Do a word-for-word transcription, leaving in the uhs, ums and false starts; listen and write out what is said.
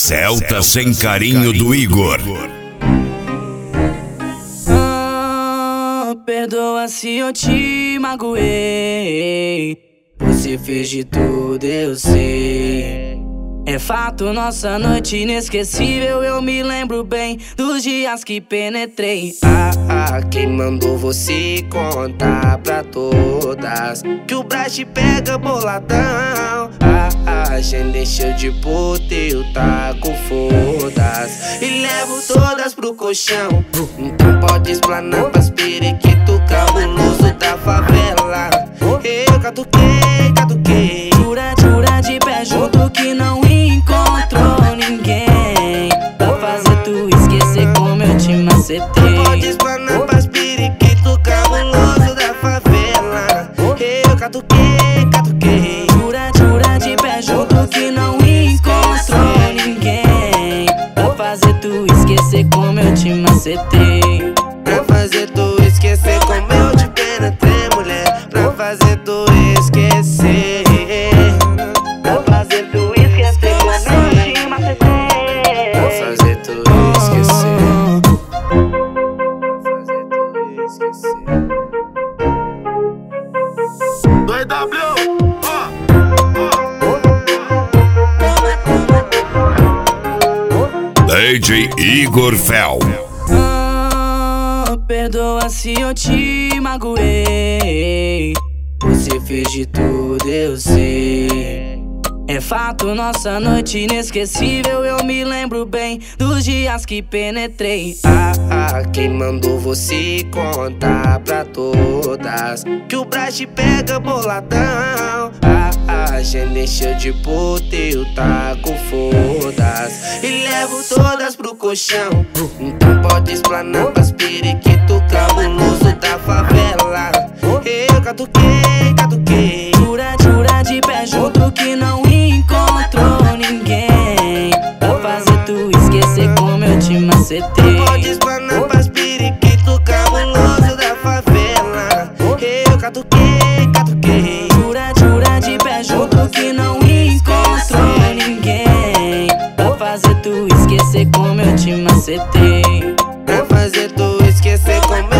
Celta Sem Carinho do Igor. Ah, perdoa se eu te magoei. Você fez de tudo, eu sei. É fato, nossa noite inesquecível. Eu me lembro bem dos dias que penetrei. Ah, ah, quem mandou você contar pra todas que o Brás te pega boladão? Ah, ah, já encheu de puta e eu taco fodas e levo todas pro colchão. Então pode explanar pras periquito cabuloso da favela. Eu catuquei, catuquei, jura, jura de pé junto que não encontrou ninguém pra fazer tu esquecer como eu te macetei. Pode explanar pras periquito cabuloso da favela. Eu catuquei, catuquei, jura, jura de pé junto que não encontrou ninguém pra fazer tu esquecer como eu te macetei. Pra fazer tu esquecer como eu te penetrei, mulher. Pra fazer tu esquecer. Pra fazer tu esquecer como eu te macetei. Pra fazer tu esquecer. Pra fazer tu esquecer. dois W, D J Igor Fel. Ah, perdoa se eu te magoei. Você fez de tudo, eu sei. É fato, nossa noite inesquecível. Eu me lembro bem dos dias que penetrei. Ah, ah, quem mandou você contar pra todas que o Brás te pega boladão? Ah, ah, já encheu de puta e eu taco fodas e levo todas pro colchão. Então pode explanar pras periquito cabuloso da favela. Eu catuquei, catuquei, jura, jura de pé junto que não encontrou ninguém pra fazer tu esquecer como eu te macetei. Pode explanar pras periquito cabuloso da favela. Eu catuquei, catuquei, jura, jura de pé junto que não encontrou ninguém pra fazer tu esquecer como eu te macetei. Pra fazer tu esquecer como eu